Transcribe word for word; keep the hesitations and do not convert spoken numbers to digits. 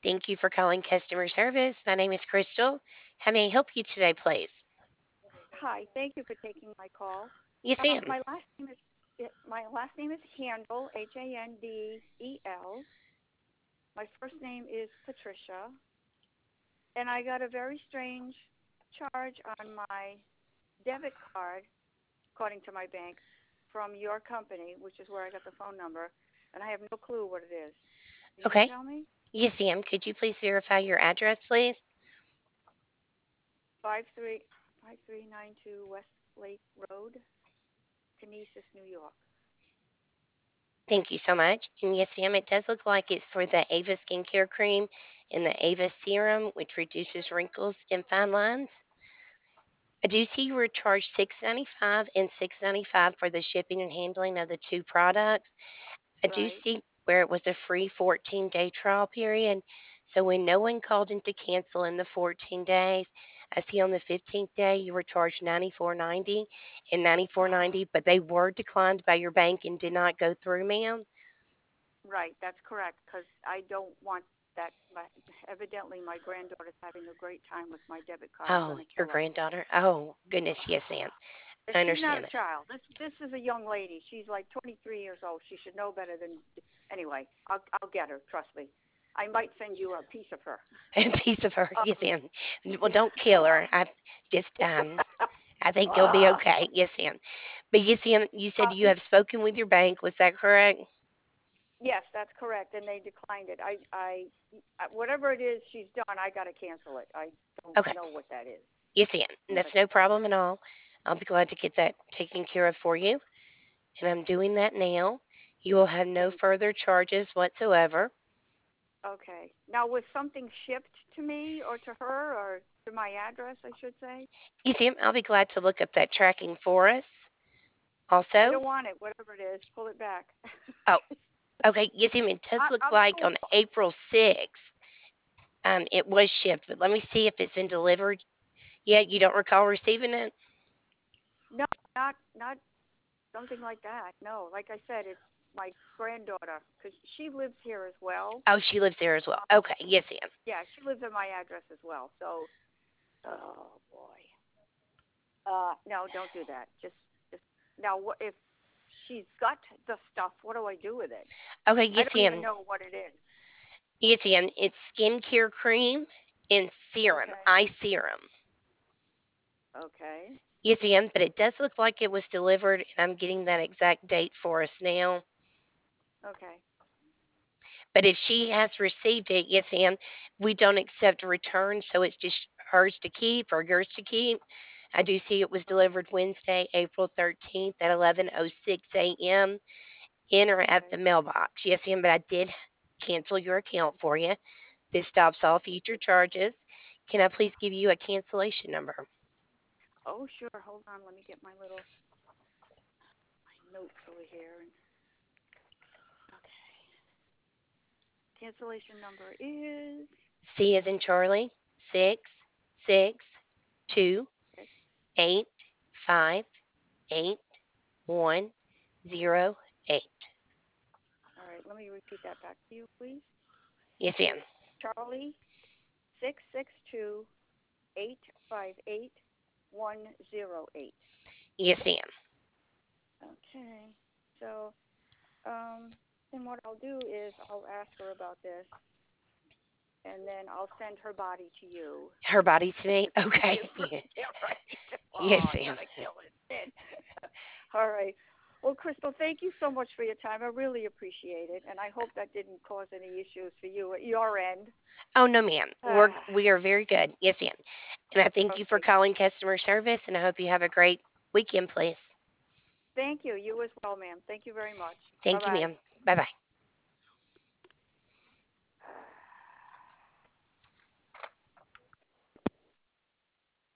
Thank you for calling customer service. My name is Crystal. How may I help you today, please? Hi, thank you for taking my call. Yes, Um, ma'am. my last name is it- my last name is Handel, H A N D E L. My first name is Patricia, and I got a very strange charge on my debit card, according to my bank, from your company, which is where I got the phone number, and I have no clue what it is. Can you Okay. tell me? Yes, ma'am. Could you please verify your address, please? Five three five three nine two West Lake Road, Kinesis, New York. Thank you so much. And yes, ma'am, it does look like it's for the Ava skincare cream and the Ava serum, which reduces wrinkles and fine lines. I do see you were charged six ninety five and six ninety five for the shipping and handling of the two products. I do Right. see where it was a free fourteen day trial period. So when no one called in to cancel in the fourteen days, I see on the fifteenth day you were charged ninety-four ninety and ninety-four Oh. ninety, but they were declined by your bank and did not go through, ma'am. Right, that's correct. Because I don't want that. My, evidently, my granddaughter's having a great time with my debit card. I'm Oh, going to your kill her. granddaughter. Oh, goodness, yes, ma'am. And I she's not understand a that. child. This this is a young lady. She's like twenty-three years old. She should know better than. Anyway, I'll I'll get her. Trust me. I might send you a piece of her. A piece of her, yes, Um, ma'am. Well, yeah. don't kill her. I just um I think you'll be Ah. okay. Yes, ma'am. But yes, ma'am, you said you um, have spoken with your bank. Was that correct? yes, that's correct. And they declined it. I I I- whatever it is she's done, I got to cancel it. I don't Okay. know what that is. Yes, ma'am. But That's no problem at all. I'll be glad to get that taken care of for you. And I'm doing that now. You will have no thank you. further charges whatsoever. Okay. Now, was something shipped to me or to her or to my address, I should say? Yes, ma'am. I'll be glad to look up that tracking for us. I Also, don't want it, whatever it is. Pull it back. oh, okay. Yes, ma'am. It does I, look I'm like so on April sixth, um, it was shipped. But let me see if it's been delivered yet. You don't recall receiving it? no, not not something like that. No, like I said, it's my granddaughter because she lives here as well. Oh, she lives there as well. Um, Okay. Yes, ma'am. yeah, she lives at my address as well. So, oh boy. Uh, no, don't do that. Just just now. What if she's got the stuff? What do I do with it? Okay. I Yes, don't even ma'am. know what it is. Yes, ma'am. It's skincare cream and serum, Okay. eye serum. Okay. Yes, ma'am, but it does look like it was delivered, and I'm getting that exact date for us now. Okay. But if she has received it, yes, ma'am, we don't accept returns, so it's just hers to keep or yours to keep. I do see it was delivered Wednesday, April thirteenth at eleven oh six a m in or at Okay. the mailbox. Yes, ma'am, but I did cancel your account for you. This stops all future charges. Can I please give you a cancellation number? Oh, sure. Hold on. Let me get my little my notes over here. And okay. Cancellation number is C as in Charlie, six, six, two, okay. eight, five, eight, one, zero, eight. All right. Let me repeat that back to you, please. Yes, ma'am. It's Charlie six six two eight five eight one zero eight. Yes, ma'am. Okay. So, um, then what I'll do is I'll ask her about this, and then I'll send her body to you. Her body to me? If you Okay. give her, yeah, right. Oh, Yes, I'm ma'am. gonna kill this kid. All right. Well, Crystal, thank you so much for your time. I really appreciate it, and I hope that didn't cause any issues for you at your end. Oh, no, ma'am. We're, Ah, we are very good. Yes, ma'am. And I thank you for okay. calling customer service, and I hope you have a great weekend, please. Thank you. You as well, ma'am. Thank you very much. Bye Thank you, bye. ma'am. Bye bye.